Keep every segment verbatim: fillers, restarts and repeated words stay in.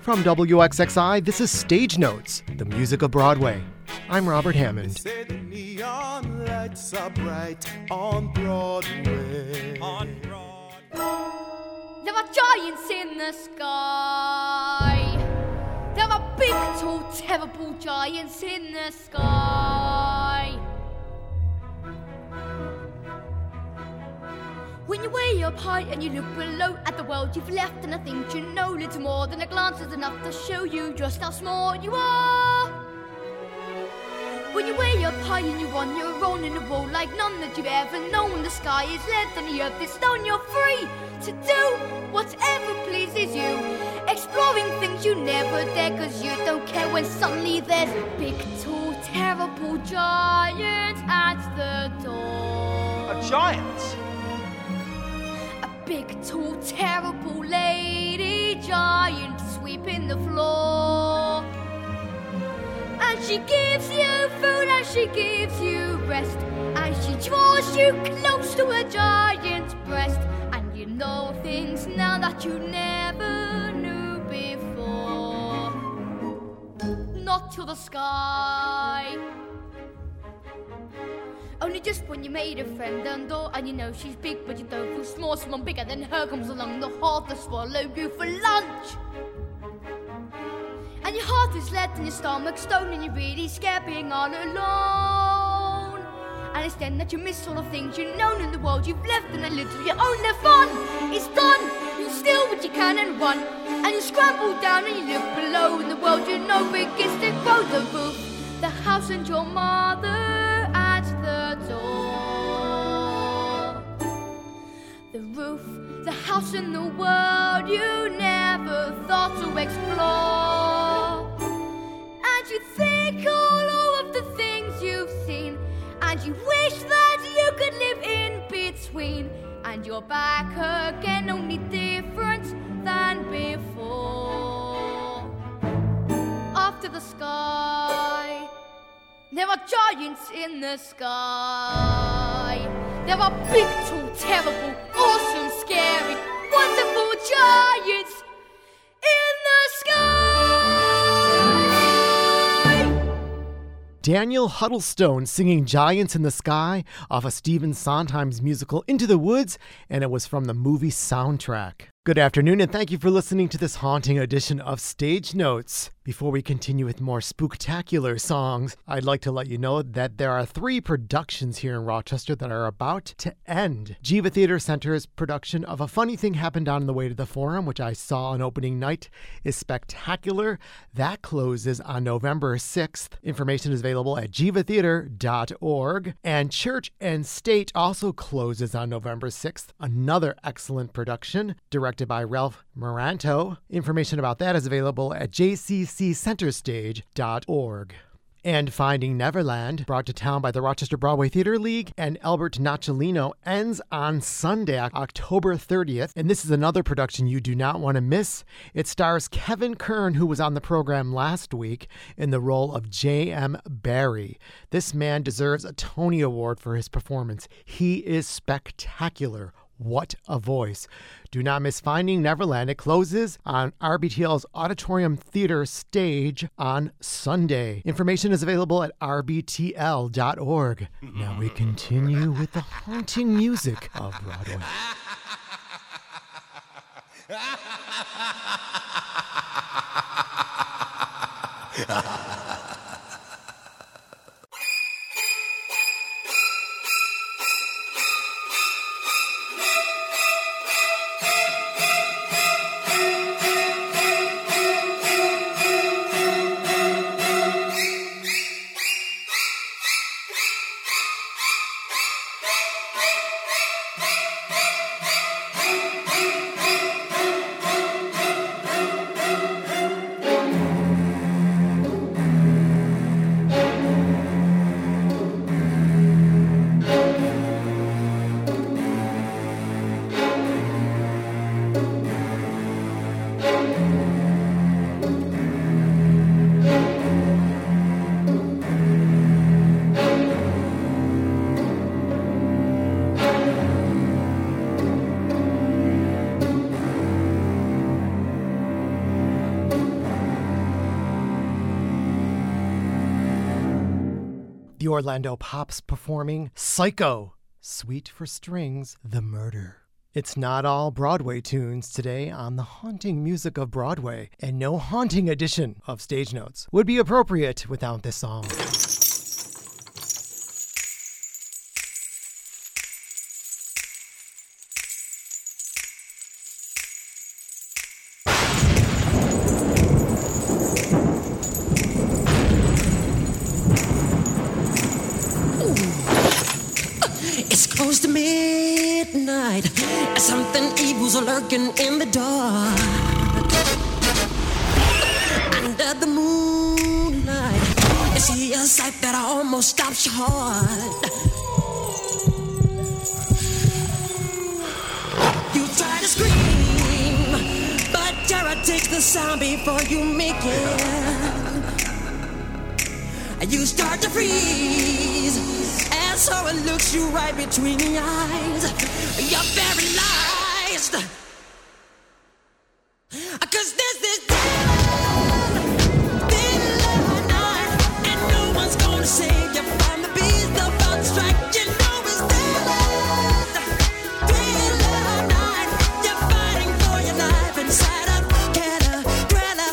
From W X X I, this is Stage Notes, the music of Broadway. I'm Robert Hammond. They say the neon lights are bright on Broadway. On Broadway. There are giants in the sky. There are big, tall, terrible giants in the sky. When you're way up high and you look below at the world you've left, and I think you know little more than a glance is enough to show you just how small you are. When you're way up high and you're on your own in a world like none that you've ever known, the sky is lead and the earth is stone, you're free to do whatever pleases you, exploring things you never dare, cause you don't care when suddenly there's a big, tall, terrible giant at the door. A giant? Big, tall, terrible lady giant sweeping the floor. And she gives you food and she gives you rest, and she draws you close to her giant's breast. And you know things now that you never knew before. Not to the sky. Only just when you made a friend and all, and you know she's big but you don't feel small. Someone bigger than her comes along the heart to swallow you for lunch. And your heart is lead and your stomach stone, and you're really scared being all alone. And it's then that you miss all the things you've known in the world you've left, and a little your own. The fun is done. You steal what you can and run, and you scramble down and you look below, and the world you know begins to grow. The roof, the house, and your mother the door. The roof, the house, and the world you never thought to explore. And you think all, all of the things you've seen, and you wish that you could live in between. And you're back again, only different than before. After the sky, there are giants in the sky. There are big, tall, terrible, awesome, scary, wonderful giants in the sky. Daniel Huddlestone singing Giants in the Sky off of Stephen Sondheim's musical Into the Woods, and it was from the movie soundtrack. Good afternoon, and thank you for listening to this haunting edition of Stage Notes. Before we continue with more spooktacular songs, I'd like to let you know that there are three productions here in Rochester that are about to end. Jiva Theatre Center's production of A Funny Thing Happened on the Way to the Forum, which I saw on opening night, is spectacular. That closes on November sixth. Information is available at jiva theatre dot org. And Church and State also closes on November sixth. Another excellent production, directed by Ralph Moranto. Information about that is available at j c c center stage dot org. And Finding Neverland, brought to town by the Rochester Broadway Theater League and Albert Nocciolino, ends on Sunday, October thirtieth. And this is another production you do not want to miss. It stars Kevin Kern, who was on the program last week, in the role of J M Barrie. This man deserves a Tony Award for his performance. He is spectacular. What a voice. Do not miss Finding Neverland. It closes on R B T L's Auditorium Theater stage on Sunday. Information is available at r b t l dot org. Now we continue with the haunting music of Broadway. the Orlando Pops performing Psycho, Suite for Strings, The Murder. It's not all Broadway tunes today on the haunting music of Broadway, and no haunting edition of Stage Notes would be appropriate without this song. Close to midnight, something evil's lurking in the dark. Under the moonlight, you see a sight that almost stops your heart. You try to scream, but terror takes the sound before you make it. You start to freeze, and so it looks you right between the eyes. You're paralyzed, 'cause there's this dead, dead night, and no one's gonna save you from the beast about to strike. You know it's dead, dead night. You're fighting for your life inside a killer thriller.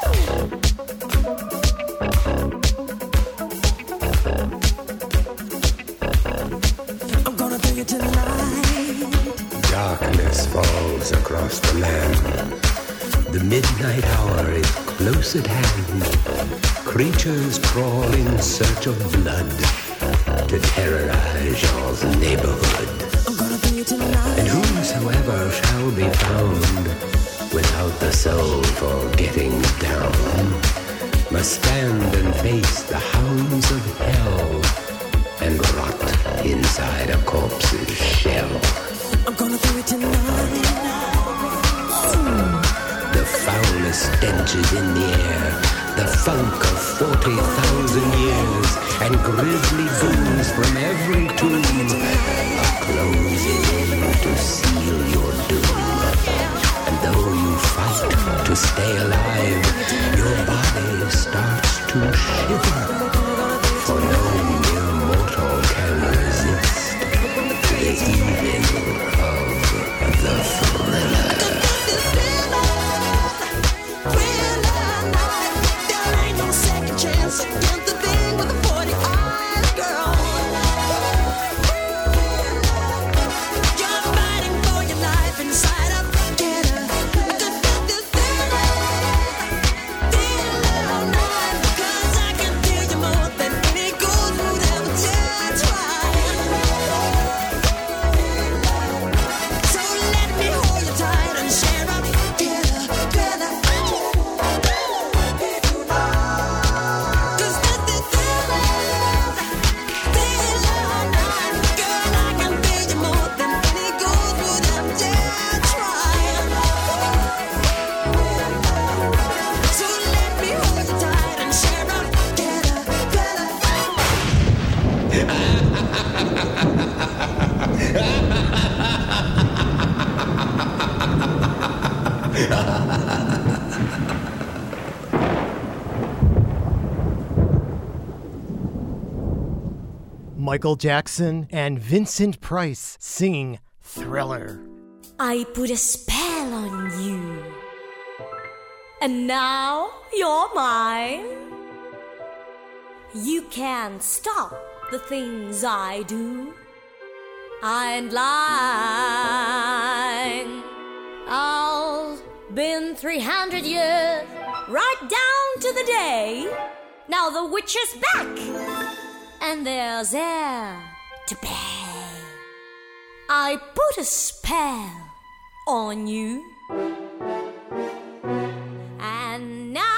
Darkness falls across the land. The midnight hour is close at hand. Creatures crawl in search of blood to terrorize your neighborhood. And whosoever shall be found without the soul for getting down must stand and face the hounds of hell and rot inside a corpse's shell. I'm gonna do it tonight. The foulest stench is in the air, the funk of forty thousand years, and grisly goons from every tomb are closing in to seal your doom. And though you fight to stay alive, your body starts to shiver, for no mere mortal can resist the evil of the thriller. There ain't no second chance against the thing with the forty eyes, girl. You're fighting for your life inside a ghetto. Cause I can feel you more than any gold would ever dare try. So let me hold you tight and share a ghetto, ghetto. Cause this is thriller, thriller night. Girl, I can feel you more than any gold would ever dare try. So let me hold you tight and share a ghetto, Michael Jackson and Vincent Price singing Thriller. I put a spell on you, and now you're mine. You can't stop the things I do. I ain't lying. I've been three hundred years, right down to the day. Now the witch is back, and there's air to pay. I put a spell on you, and now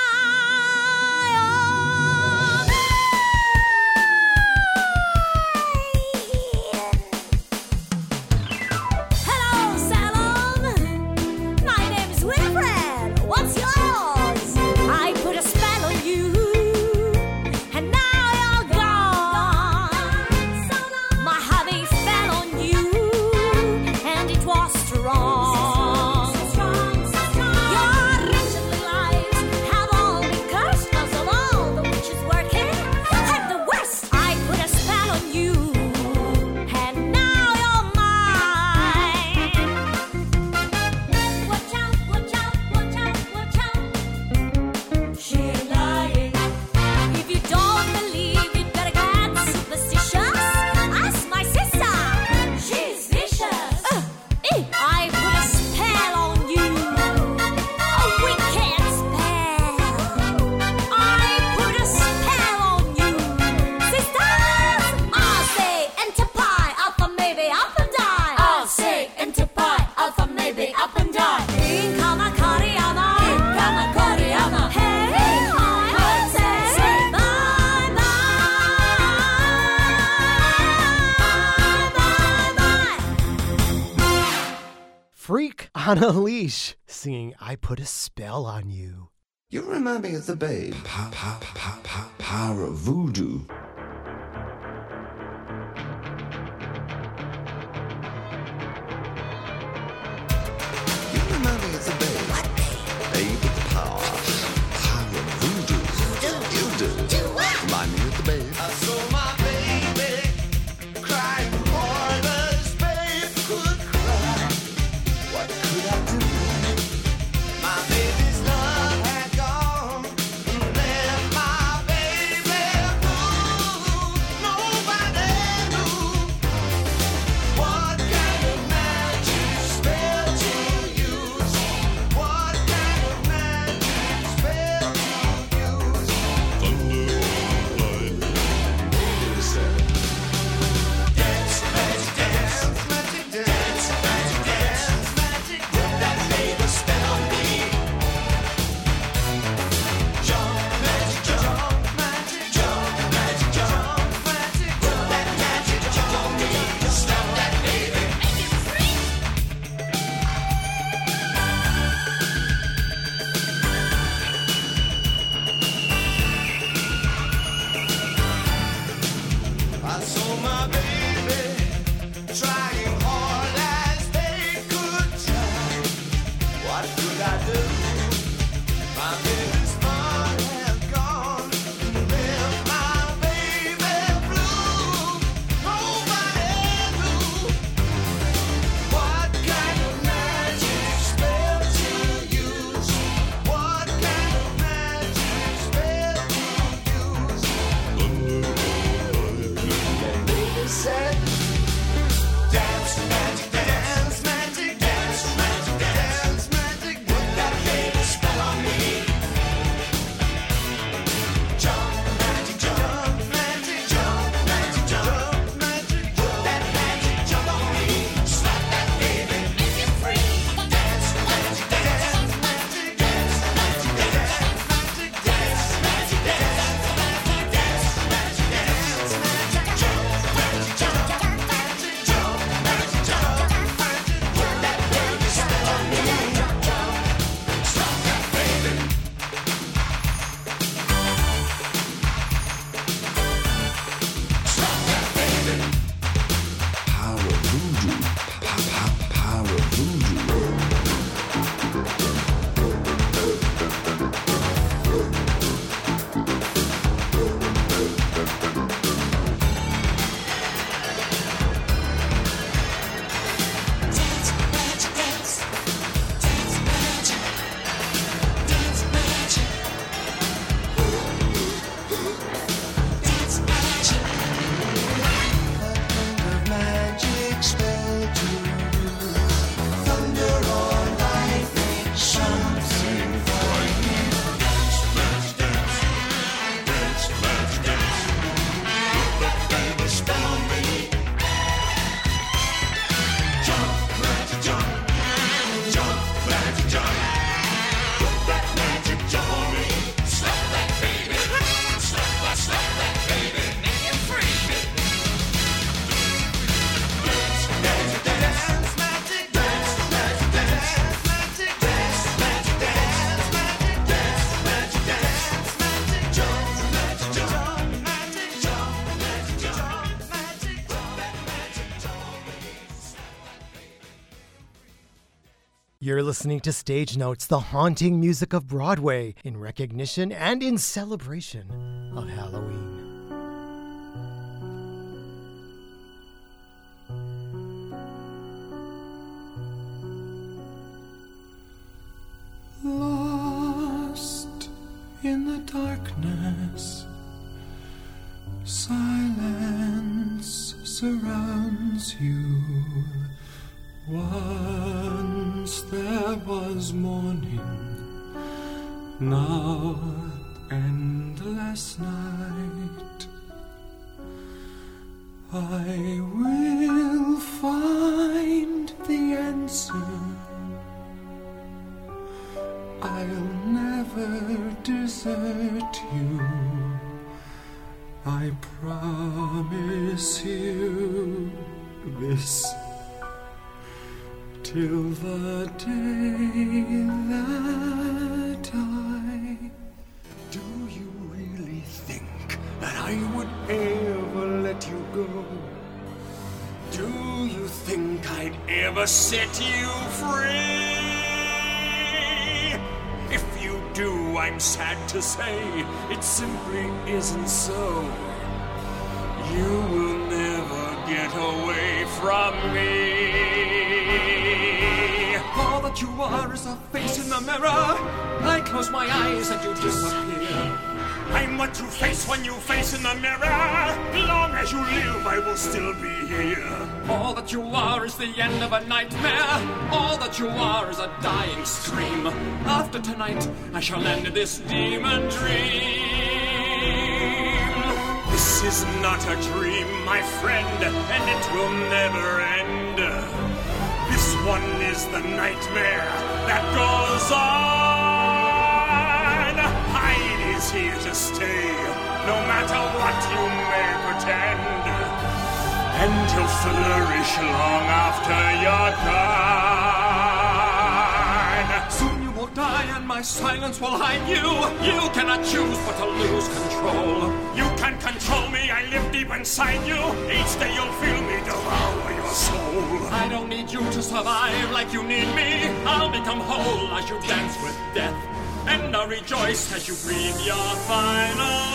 hello, Salon. My name's Winifred. What's yours? I put a spell on you, and now you're gone. My hubby fell on you, and it was strong. Freak on a Leash singing I Put a Spell on You. You remind me of the Babe. Pa, pa, pa, pa, power of voodoo. You remind me of the Babe. What babe? Babe with the power. Power of voodoo. You do. Do what? Remind me of the Babe. I saw my baby crying more as babe could cry. What could I do? My baby's love had gone and left my baby blue. Nobody knew what kind of magic spell to use. What kind of magic spell to use. Thunder or lightning. Baby said, dance, magic dance, magic dance, magic dance, magic dance. That baby spell on me. Jump, magic jump, magic jump, magic jump, magic jump. That magic jump on me. Stop that baby. I saw my baby trying hard as they could try. What could I do? My baby's fun had gone and left my baby blue. Nobody knew what kind of magic spell to use. What kind of magic spell to use. Baby said, dance, magic dance, magic dance, magic dance, magic. Put that baby spell on me. Jump, magic jump, magic jump, magic jump, magic. Put that magic jump on me. Slap that baby, make it free. Dance, magic dance, magic dance, magic dance, magic dance, magic dance, magic dance, magic dance, magic jump, magic jump, magic jump, magic jump, magic. Put that baby spell on me. Jump, slap that baby. Slap that baby. Power of voodoo. Pa- pa- Power of voodoo. Dance magic dance. Dance magic. Dance magic. Dance magic. Of magic spell to use. Thunder or lightning, something frightening. Dance, magic dance. Dance, magic dance. Put that baby spell on me. Jump, magic jump. Jump, magic jump. Put that magic jump on me. Slap that baby. Slap, slap, slap that baby. Make it free. Dance, magic dance, magic dance, magic dance, magic dance, magic dance, magic dance, magic dance, magic jump, magic jump, magic jump, magic jump, magic jump, that magic jump on me. You're listening to Stage Notes, the haunting music of Broadway, in recognition and in celebration of Halloween. Lost in the darkness, silence surrounds you. Once there was morning, now endless night. I will find the answer. I'll never desert you. I promise you this. till the day that I... Do you really think that I would ever let you go? Do you think I'd ever set you free? If you do, I'm sad to say it simply isn't so. You will never get away from me. All that you are is a face in the mirror. I close my eyes and you disappear. I'm what you face when you face in the mirror. Long as you live, I will still be here. All that you are is the end of a nightmare. All that you are is a dying scream. After tonight, I shall end this demon dream. This is not a dream, my friend, and it will never end. This one is the nightmare that goes on. Hyde is here to stay, no matter what you may pretend. And he'll flourish long after you're gone. Soon you will die and my silence will hide you. You cannot choose but to lose control. You can't control me, I live deep inside you. Each day you'll feel me devour your soul. I don't need you to survive like you need me. I'll become whole as you dance with death. And I'll rejoice as you breathe your final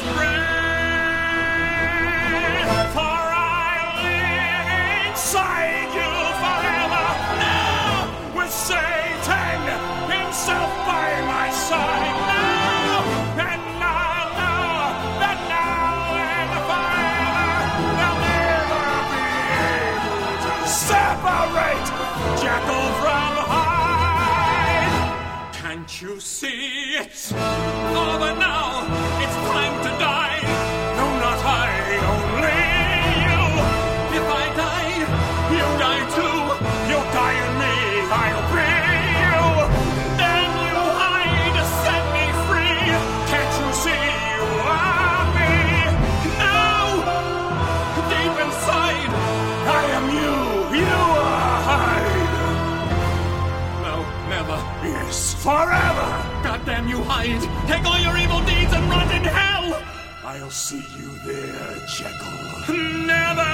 breath. For I'll live inside you forever. Now with Satan himself by my side. Now and now, now that now and forever they'll never be able to separate Jekyll from Hyde. Can't you see it's over now? It's time to die. No, not I, only you. If I die, you die too. You'll die in me, I'll be you. Then you hide to set me free. Can't you see you are me? Now, deep inside, I am you. You are Hyde. No, never. Yes, forever. Goddamn you, Hyde. Take all your evil deeds and rot in hell. I'll see you there, Jekyll. Never.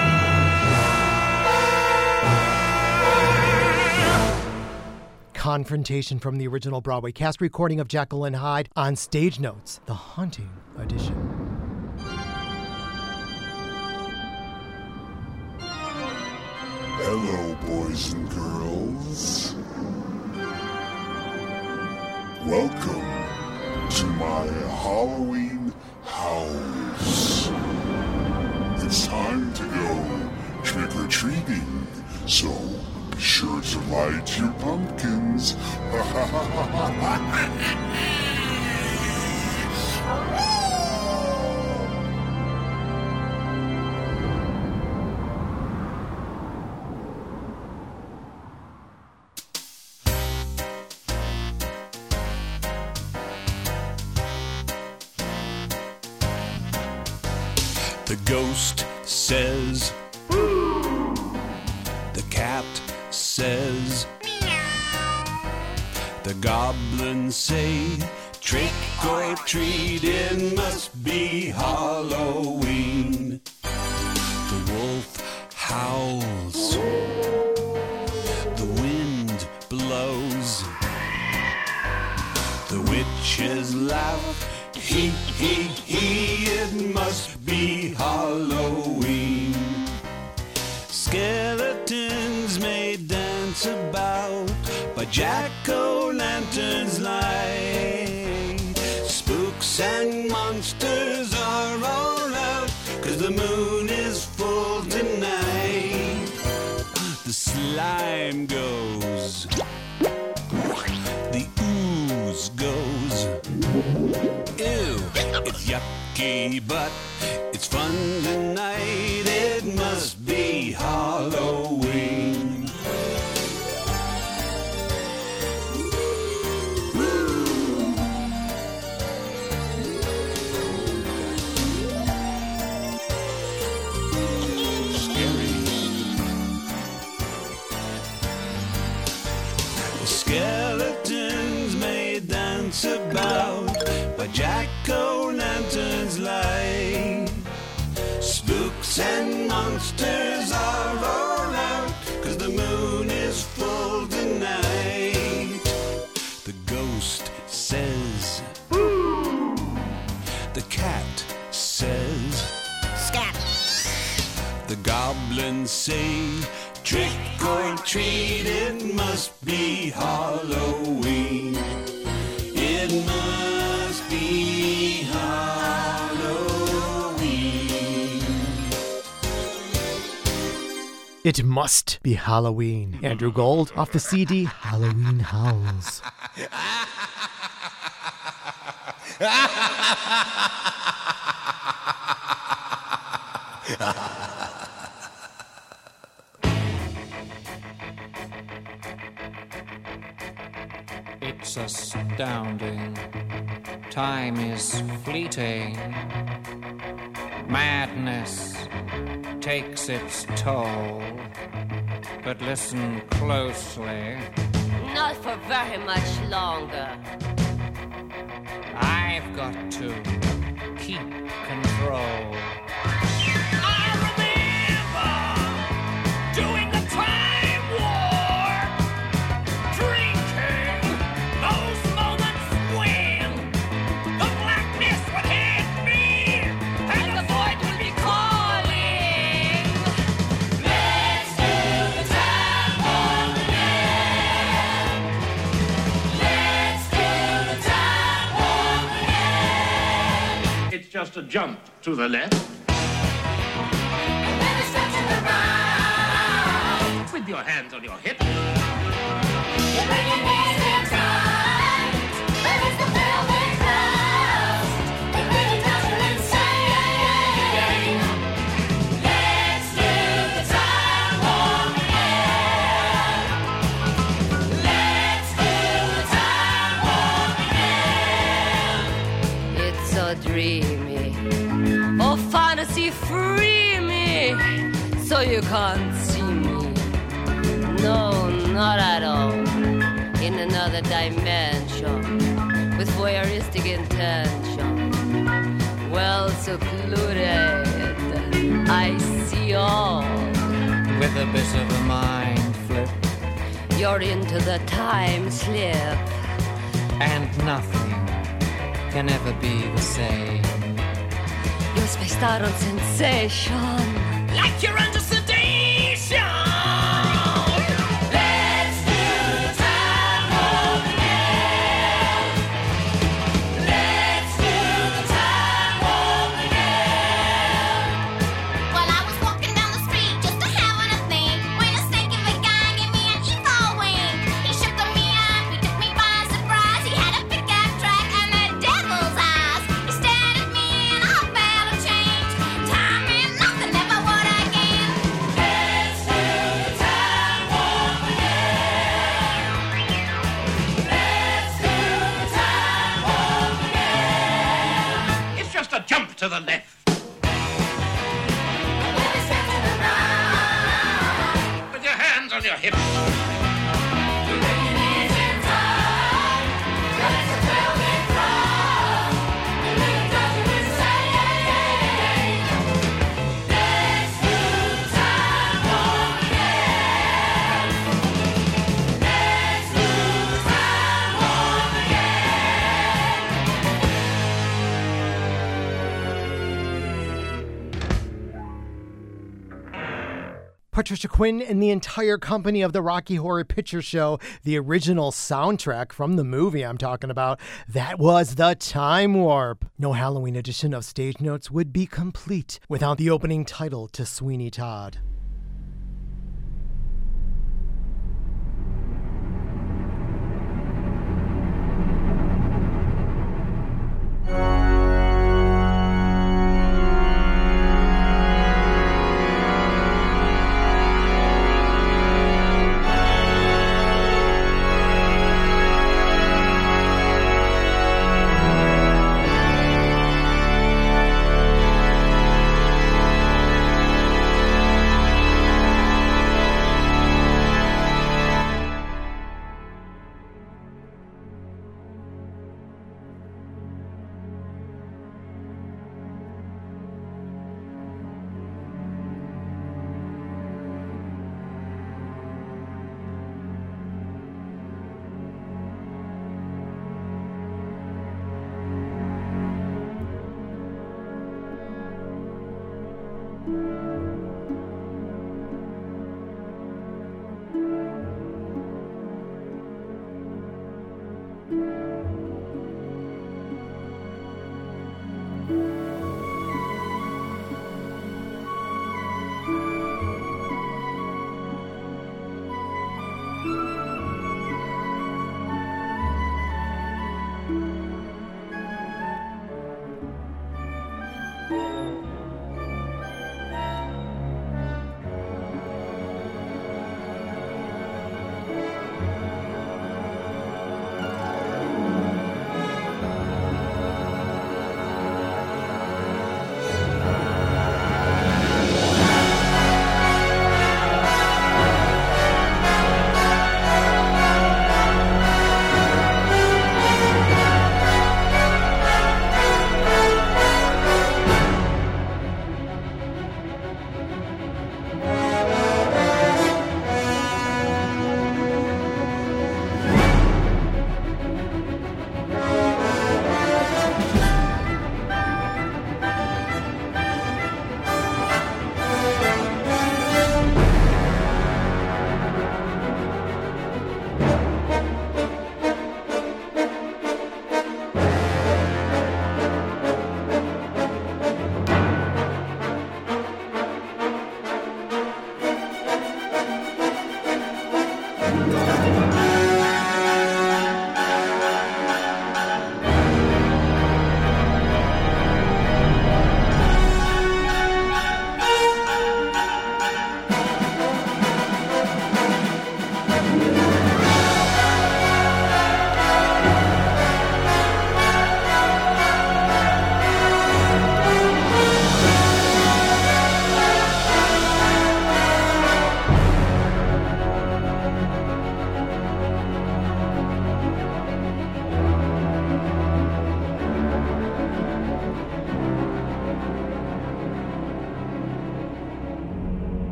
Confrontation from the original Broadway cast recording of Jekyll and Hyde on Stage Notes, The Haunting Edition. Hello, boys and girls. Welcome to my Halloween house. It's time to go trick-or-treating, so be sure to light your pumpkins. The ghost says, the cat says, the goblins say, trick or treat, it must be Halloween. The wolf howls, the wind blows, the witches laugh, he, he, he, it must be Halloween. Skeletons may dance about by jack-o'-lanterns light. Spooks and monsters are all out, 'cause the moon is full tonight. The slime goes, the ooze goes. Ew, it's yucky, but it's fun tonight. It must be Halloween. Scary. Skeletons may dance about, but jack-o'-lanterns light. Spooks and monsters are all out, 'cause the moon is full tonight. The ghost says, "Boo!" The cat says, "Scat!" The goblins say, "Trick or treat, it must be Halloween. It must be Halloween." It must be Halloween. Andrew Gold off the C D Halloween Howls. It's astounding. Time is fleeting. Madness takes its toll. But listen closely. Not for very much longer. I've got to keep control. I remember doing the time warp, drinking those moments when the blackness would hit me and the void would be calling. Let's do the time warp again. Let's do the time warp again. It's just a jump to the left. With your hands on your hips. It's so dreamy. Oh, fantasy, free me. So you can't see me. No, not at all. In another dimension, with voyeuristic intention, well secluded, I see all. With a bit of a mind flip. You're into the time slip. And nothing can ever be the same. You're spaced out on sensation. Like you're under sedation. Let's do the time warp again. Let's do the time warp again. Well, I was walking down the street just a having a thing when a stinking big guy gave me an evil wink. He shook me up, he took me by surprise. He had a pickup truck and the devil's eyes. He stared at me and I felt a change. Time and nothing ever would again. Let's do the time warp again. Let's do the time warp again. It's just a jump to the left. With your hands on your hips. Patricia Quinn and the entire company of the Rocky Horror Picture Show, the original soundtrack from the movie I'm talking about, that was The Time Warp. No Halloween edition of Stage Notes would be complete without the opening title to Sweeney Todd.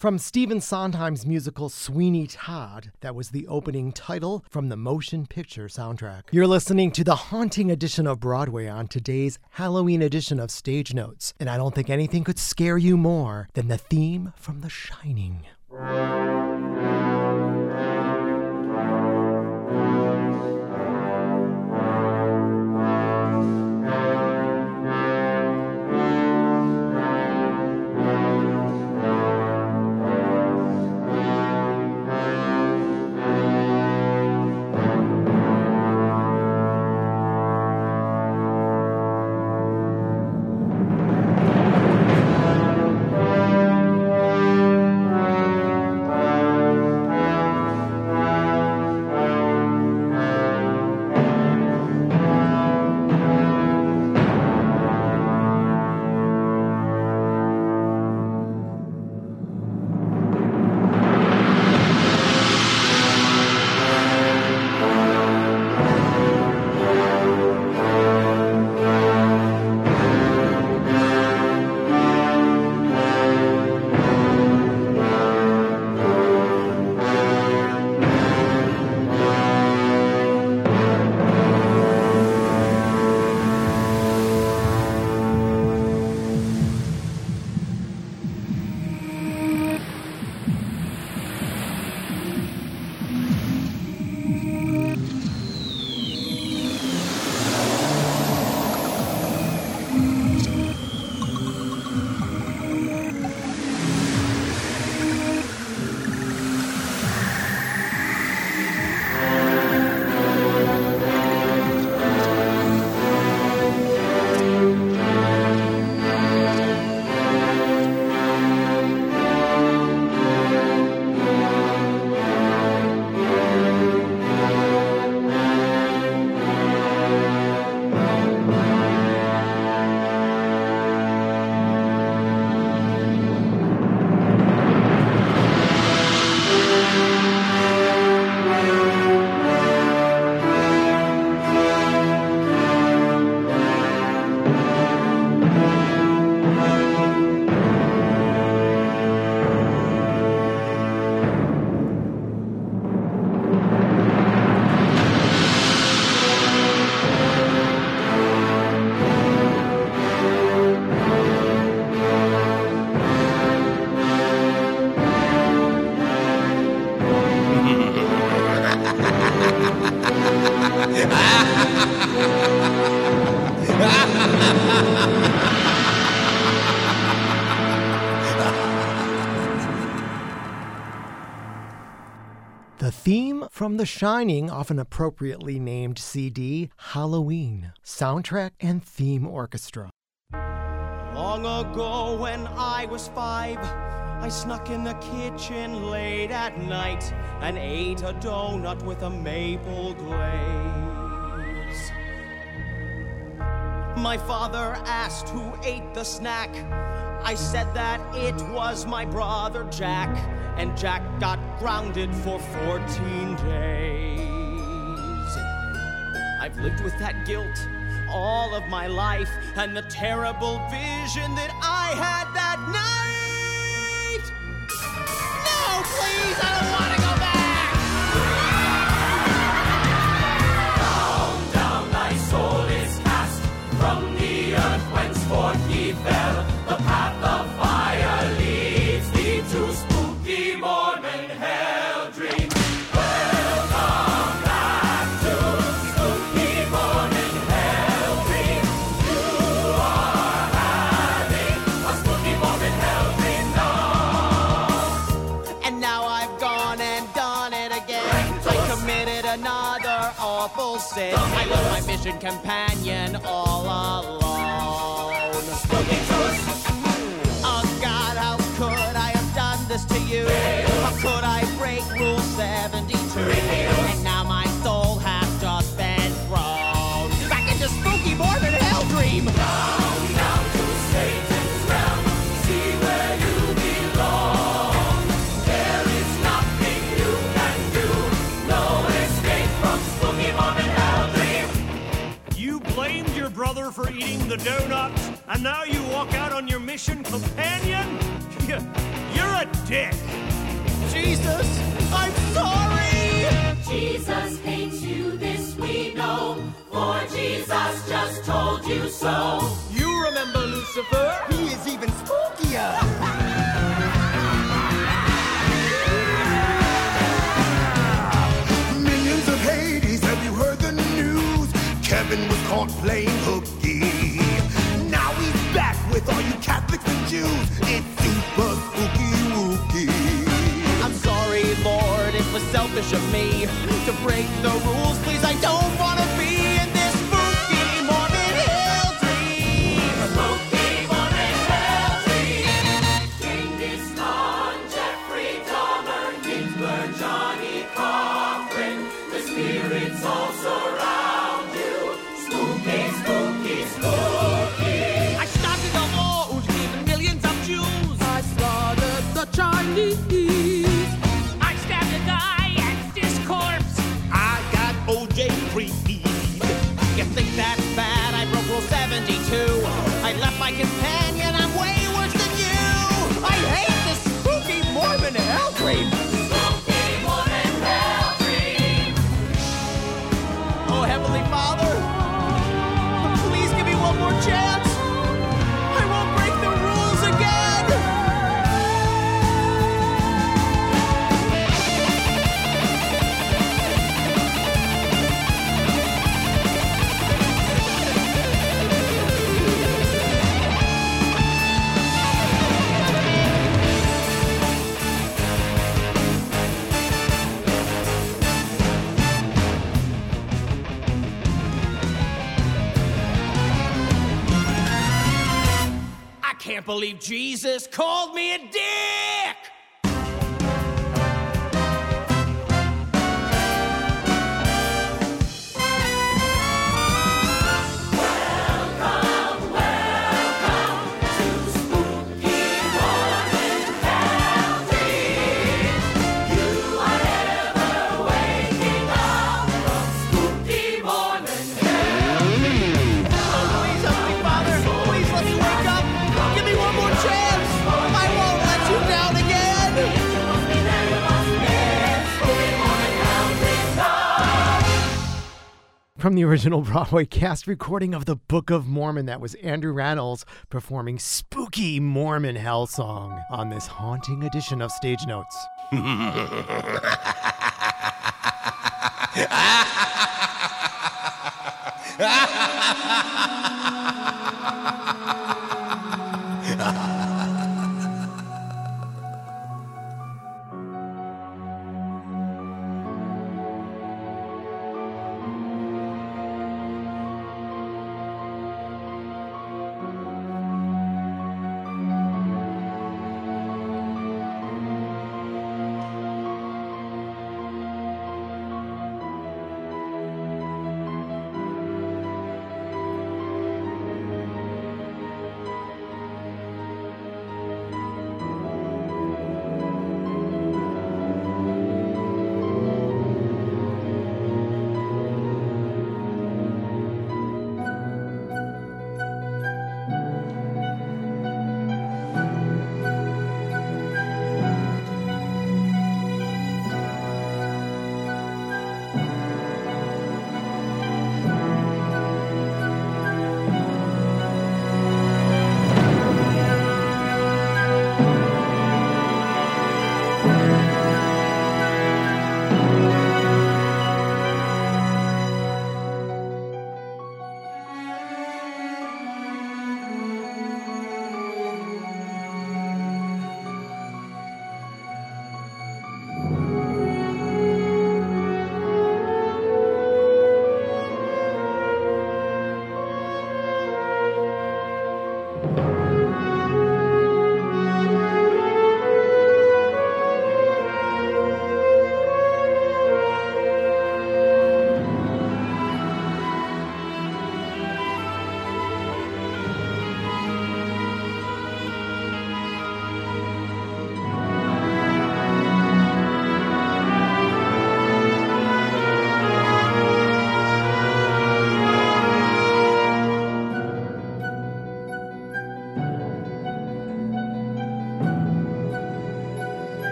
From Stephen Sondheim's musical Sweeney Todd, that was the opening title from the motion picture soundtrack. You're listening to the haunting edition of Broadway on today's Halloween edition of Stage Notes, and I don't think anything could scare you more than the theme from The Shining. The theme from The Shining, often appropriately named C D, Halloween, soundtrack and theme orchestra. Long ago when I was five, I snuck in the kitchen late at night and ate a donut with a maple glaze. My father asked who ate the snack. I said that it was my brother Jack, and Jack got grounded for fourteen days. I've lived with that guilt all of my life and the terrible vision that I had that night. No, please, I don't want to go back. Down, down, thy soul is cast from the earth whence forth he fell. The path of fire leads thee to spooky Mormon hell dream. Welcome back to spooky Mormon hell dream. You are having a spooky Mormon hell dream now. And now I've gone and done it again. I committed another awful sin. I left my mission companion all alone. Oh God, how could I have done this to you? How could I break Rule seventy-two? And now my soul has just been thrown back into spooky Mormon hell dream. Down, down to Satan's realm. See where you belong. There is nothing you can do. No escape from spooky Mormon hell dream. You blamed your brother for eating the donut, and now you walk out on your mission companion? You're a a dick. Jesus, I'm sorry. Jesus hates you, this we know, for Jesus just told you so. You remember Lucifer? He is even spookier. Minions of Hades, have you heard the news? Kevin was caught playing hooky. Now he's back with all you Catholics and Jews. It's super spooky wooky. I'm sorry, Lord, it was selfish of me to break the rules. Please, I don't want to be in this spooky Mormon Hill dream. Spooky Mormon Hill dream. Genghis Khan, Jeffrey Dahmer, Hitler, Johnny Cochran. The spirits all surround you. Spooky, spooky, spooky. I started a war who's given millions of Jews. I slaughtered the Chinese. I stabbed a guy and his corpse. I got O J freed. You think that's bad? I broke rule seventy-two. I left my companion. I'm way worse than you. I hate this spooky Mormon hell dream. Spooky Mormon Hell dream. Oh, Heavenly Father, please give me one more chance. I won't break the rules again. I can't believe Jesus called me a dick. Welcome, welcome to Spooky Mormon Hell dream. You are ever waking up from Spooky Mormon Hell dream. Please, Heavenly Father, please let me wake up. Give me one more chance. I won't let you down again. From the original Broadway cast recording of the Book of Mormon, that was Andrew Rannells performing Spooky Mormon Hell Song on this haunting edition of Stage Notes.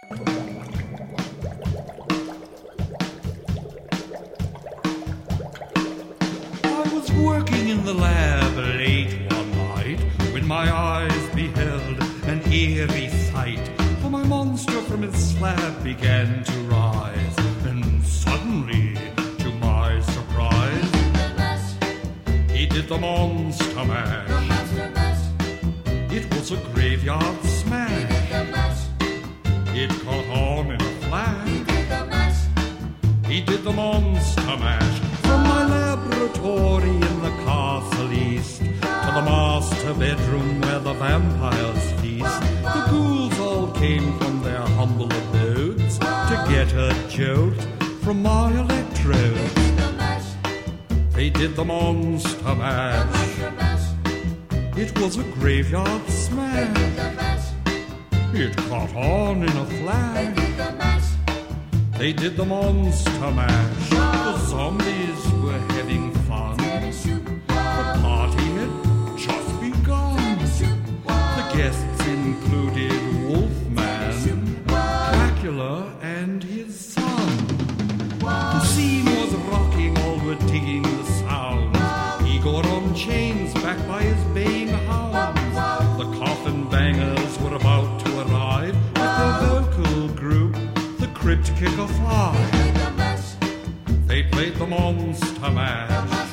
I was working in the lab late one night when my eyes beheld an eerie sight. For my monster from its slab began to rise, and suddenly, to my surprise, he did the monster mash. It was a graveyard smash. It caught on in a flash. He did the monster mash. From my laboratory in the castle east to the master bedroom where the vampires feast, the ghouls all came from their humble abodes to get a jolt from my electrodes. They did the monster mash. It was a graveyard smash. It caught on in a flash. They did the monster mash. The zombies were having fun. The party had just begun. The guests included Wolfman, Dracula, and his son. The scene was rocking, all were digging the sound. Igor on chains, backed by his baying hounds. The coffin bangers were about to arrive with their vocal group, the Crypt Kicker Five. They played the monster mash.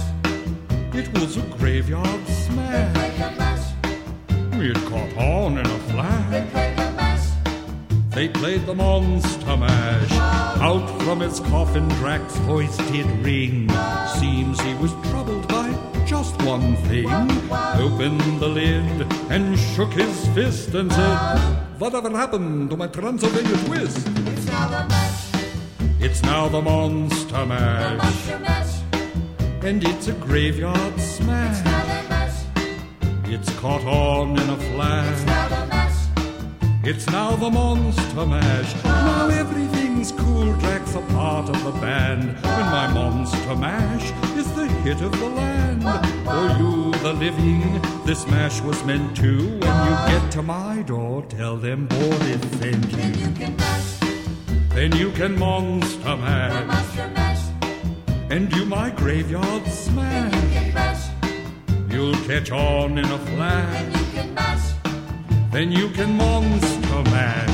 It was a graveyard smash. It caught on in a flash. They played the monster mash. Out from his coffin Drac's voice did ring. Seems he was troubled by just one thing. Opened the lid and shook his fist and said, "Whatever happened to my Transylvania twist?" It's now the mash. It's now the monster mash. The monster mash. And it's a graveyard smash. It's now the mash. It's caught on in a flash. It's now the mash. It's now the monster mash. Now everything's cool. Drac's a part of the band. When my monster mash is the hit of the land. For you, the living, this mash was meant to. When you get to my door, tell them Boris sent you. Then you can mash. Then you can monster mash. Monster mash. And do my graveyard smash. Then you can mash. You'll catch on in a flash. Then you can mash. Then you can monster mash.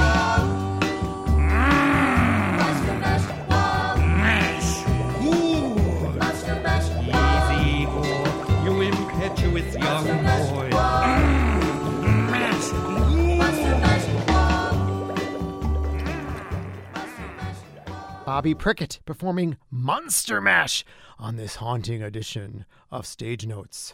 Monster mash. Mash. Ooh. Monster mash. Easy, Igor, you impetuous young boy. Mash. Monster mash. Bobby Prickett performing Monster Mash on this haunting edition of Stage Notes.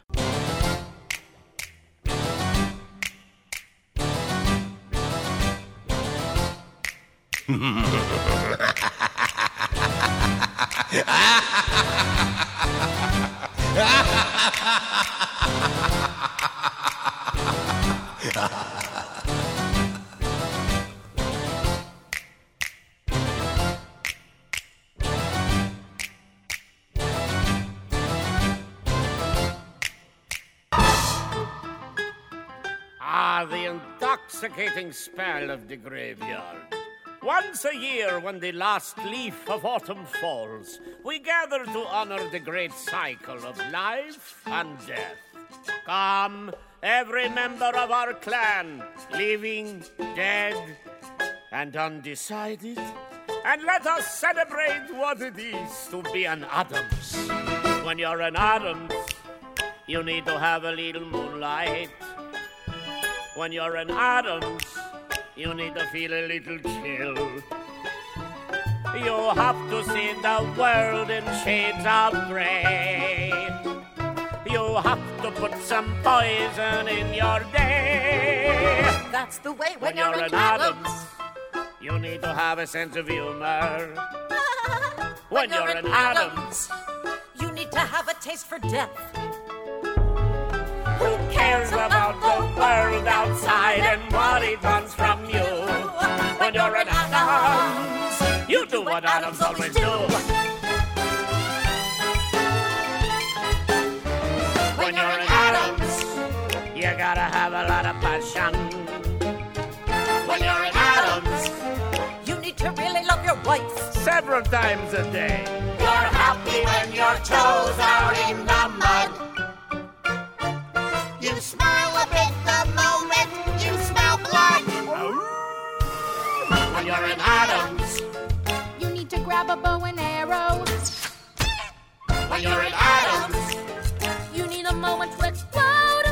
Ah, the intoxicating spell of the graveyard. Once a year, when the last leaf of autumn falls, we gather to honor the great cycle of life and death. Come, every member of our clan, living, dead, and undecided, and let us celebrate what it is to be an Addams. When you're an Addams, you need to have a little moonlight. When you're an Addams, you need to feel a little chill. You have to see the world in shades of gray. You have to put some poison in your day. That's the way when, When you're an Addams, you need to have a sense of humor. When you're an Addams, you need to have a taste for death. who cares about the world outside and what it wants from you? When you're an Addams, you do what Addams always do. When you're an Addams, you gotta have a lot of passion. When you're an Addams, twice. Several times a day. You're happy when your toes are in the mud. You smile a bit the moment you smell blood. When you're in Adams. You need to grab a bow and arrow. When you're in Adams. You need a moment to explode.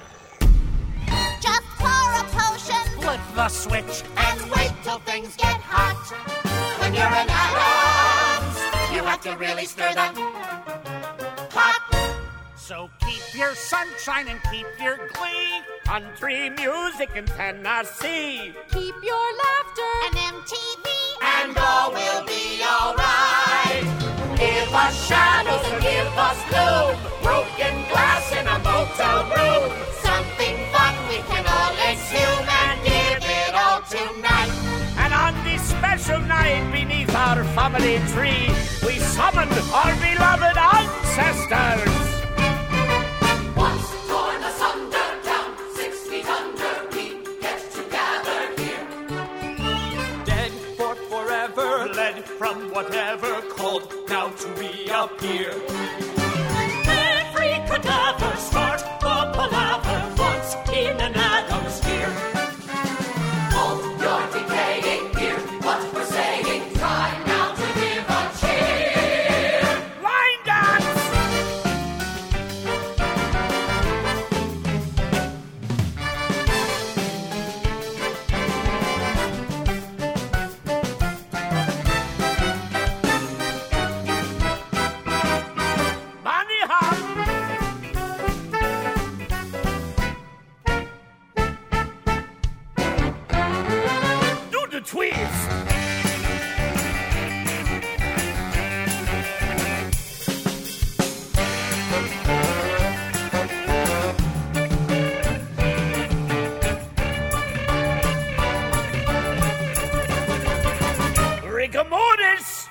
Just pour a potion Flip the switch. and wait till things get hot. When you're in Adams, you have to really stir the pot. So keep your sunshine and keep your glee. Country music in Tennessee. Keep your laughter And M T V, and all will be alright. Give us shadows and give us gloom. Broken glass in a motel room. Something fun we can all assume and give it all tonight. And on this special night beneath our family tree, we summon our beloved ancestors. Once torn asunder, down six feet under, we get together here. Dead for forever, led from whatever called now to reappear. Every cadaver start the palaver once in an Adam's sphere. Hold your decaying ear, what we're saying, try now to give a cheer. Line dance! Bunny hop! Do the twist! Rigor mortis!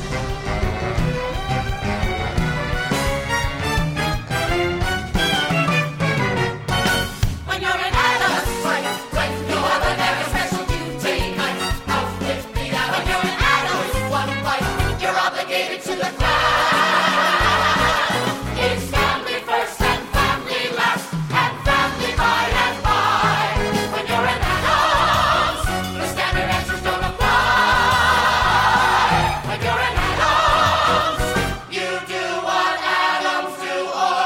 When you're in Adam's fight, when you have a very special duty night, out with the Adam. When you're in Adam's one fight, you're obligated to the crowd. It's family first and family last, and family by and by. When you're in Adam's, the standard answers don't apply. When you're in Adam's, you do what Adams do or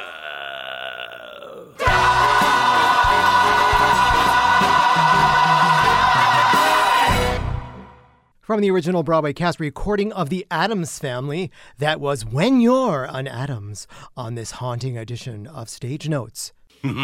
From the original Broadway cast recording of The Addams Family, that was When You're an Addams on this haunting edition of Stage Notes.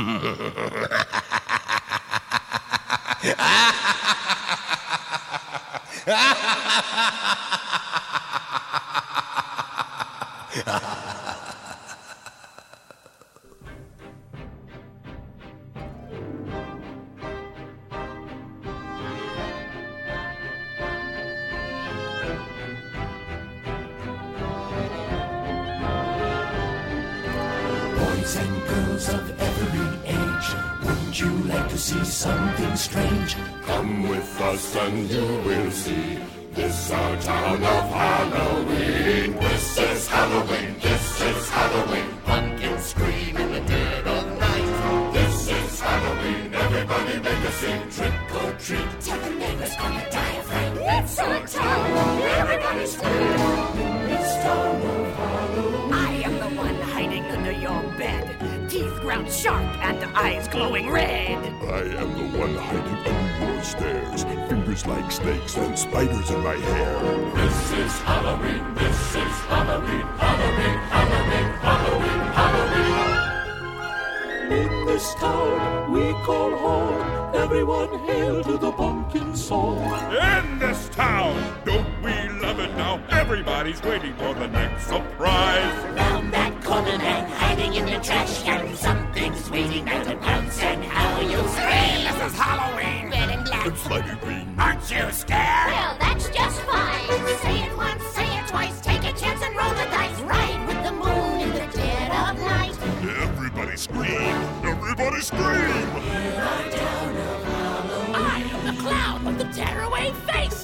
Boys and girls of every age, wouldn't you like to see something strange? Come with us and you will see. This our town of Halloween. This is Halloween. This is Halloween. Pumpkins scream in the dead of night. This is Halloween. Everybody make a scene. Trick or treat. tell the neighbors gonna die of fright. It's our town. Everybody scream. This town of Halloween. I am the one hiding under your bed. Teeth ground sharp and eyes glowing red. I am the one hiding under your stairs. Fingers like snakes and spiders in my hair. This is Halloween. This is Halloween. Halloween. Halloween. Halloween. Halloween. In this town we call home. Everyone hail to the pumpkin song. In this town, don't we love it now? Everybody's waiting for the next surprise. Round that corner and hiding in the trash can, something's waiting there to pounce and how you'll scream. This is Halloween. Red and black. It's slimy green. Aren't you scared? Well, that's just fine. Say it once, say it twice, take a chance and roll the dice. Ride with the moon in the dead of night. Everybody scream. Everybody scream. In our town of Halloween. I am the clown with the tearaway face.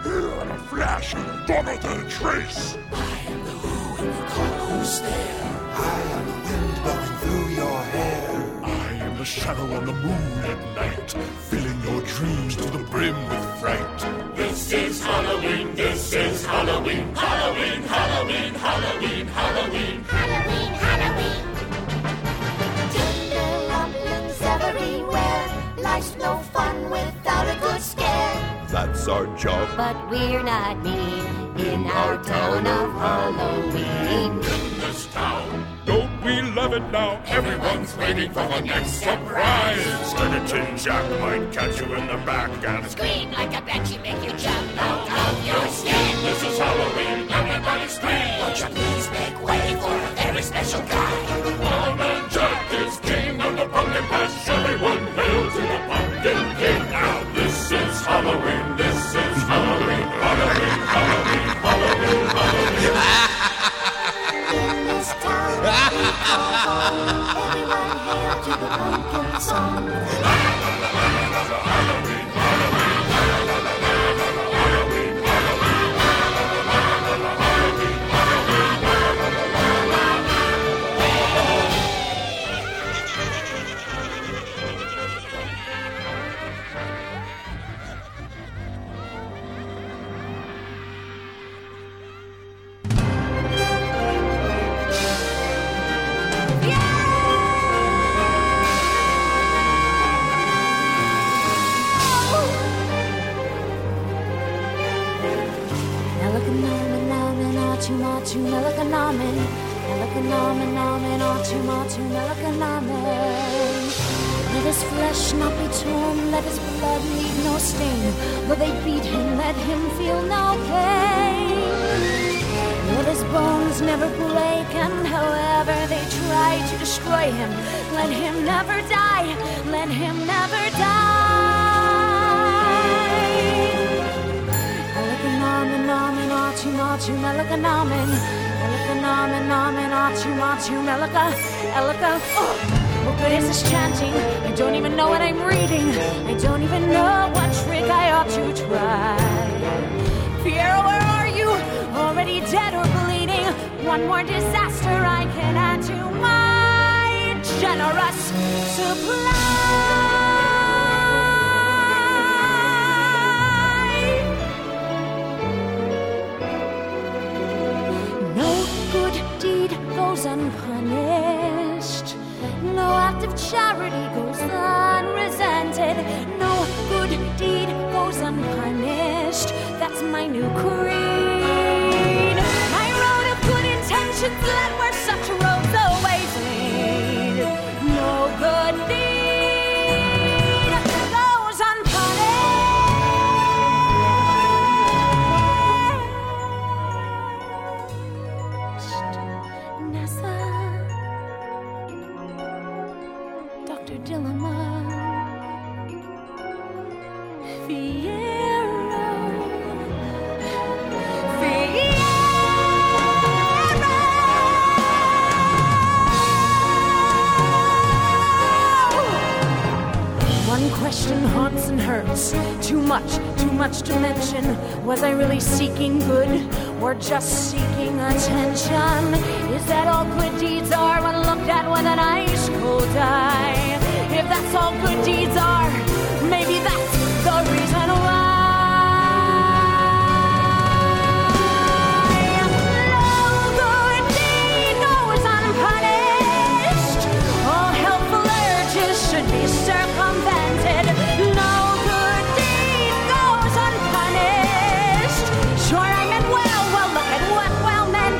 here in a flash, gone without a trace. I am the who and you call who's there. I am the wind blowing through your hair. I am the shadow on the moon at night, filling your dreams to the brim with fright. This is Halloween, this is Halloween, Halloween, Halloween, Halloween, Halloween, Halloween, Halloween. Tinderlumblings everywhere. Life's no fun without a good scare. That's our job. But we're not mean in our town of Halloween. In this town, don't we love it now? Everyone's waiting for the next surprise. Skeleton Jack might catch you in the back and Scream like a banshee, make you jump out of your skin. This is Halloween, everybody scream. Won't you please make way for a very special guy? Old Man Jack is king of the pumpkin patch. Everyone hail to the pumpkin king. Now this is Halloween, this is Halloween, Halloween, Halloween, Halloween, Halloween. In this town, everyone hail to the pumpkin song. Let his flesh not be torn, let his blood leave no stain. Though they beat him, let him feel no pain. Let his bones never break, and however they try to destroy him, let him never die, let him never die. Elikanamen, namen, atu, matu, melakanamen. Elikanamen, namen, atu, matu, melaka, elika. Oh. What good is this chanting? I don't even know what I'm reading. I don't even know what trick I ought to try. Fiero, where are you? Already dead or bleeding? One more disaster I can add to my generous supply. No good deed goes unpunished. No act of charity goes unresented. No good deed goes unpunished. That's my new creed. My road of good intentions led where such roads always lead. No good deed goes unpunished. Nessa, Doctor Dillamar, Fiero, Fiero. One question haunts and hurts. Too much, too much to mention. Was I really seeking good or just seeking attention? Is that all good deeds are when looked at with an ice cold eye? If that's all good deeds are, maybe that's the reason why. No good deed goes unpunished. All helpful urges should be circumvented. No good deed goes unpunished. Sure, I meant well, well, look at what well meant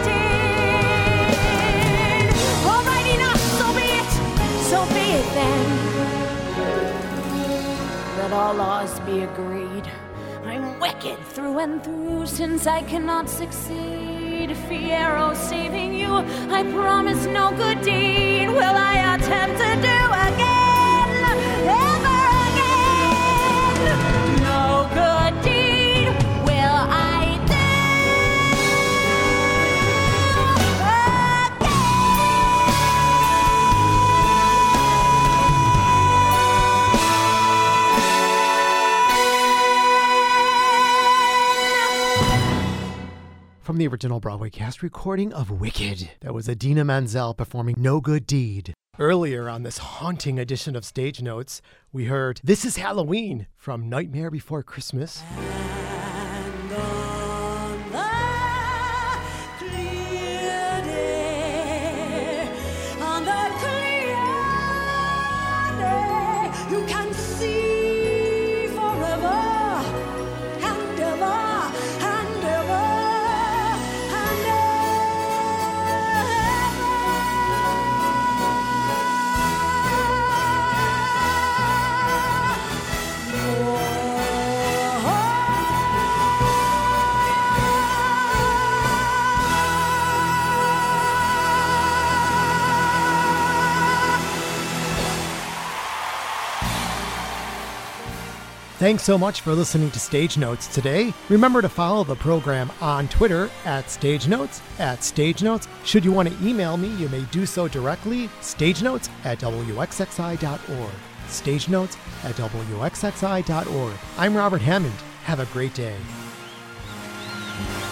did. Alright, enough, so be it, so be it then. Let all laws be agreed. I'm wicked through and through, since I cannot succeed. Fiero, saving you, I promise no good deed will I attempt to do again, ever again. No good deed will I do again. from the original Broadway cast recording of Wicked. That was Idina Menzel performing No Good Deed. Earlier on this haunting edition of Stage Notes, we heard This Is Halloween from Nightmare Before Christmas. And on the clear day, on the clear day, you can see forever and ever and ever and Thanks so much for listening to Stage Notes today. Remember to follow the program on Twitter at Stage Notes, at Stage Notes. Should you want to email me, you may do so directly, stagenotes at w x x i dot org. Stagenotes at w x x i dot org. I'm Robert Hammond. Have a great day.